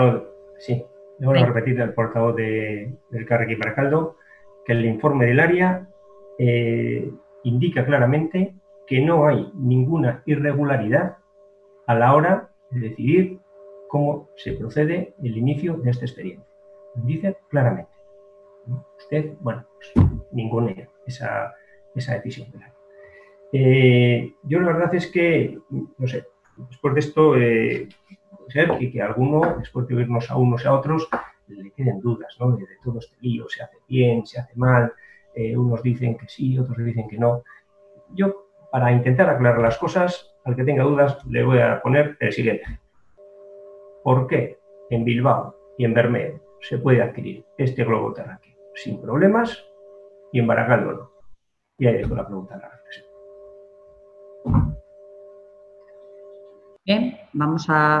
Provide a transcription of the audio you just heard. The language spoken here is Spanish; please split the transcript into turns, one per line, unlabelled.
Sí, le voy a repetir al portavoz del Elkarrekin Barakaldo que el informe del área indica claramente que no hay ninguna irregularidad a la hora de decidir cómo se procede el inicio de este expediente. Lo dice claramente. Usted, bueno, pues ninguna esa decisión. Yo la verdad es que, no sé, después de esto, puede ser que alguno, después de oírnos a unos y a otros, le queden dudas, ¿no? De todo este lío, se hace bien, se hace mal, unos dicen que sí, otros dicen que no. Yo, para intentar aclarar las cosas, al que tenga dudas, le voy a poner el siguiente. ¿Por qué en Bilbao y en Bermeo se puede adquirir este globo terráqueo sin problemas y en Barakaldo no? Y ahí dejo la pregunta a la reflexión.
Bien, vamos a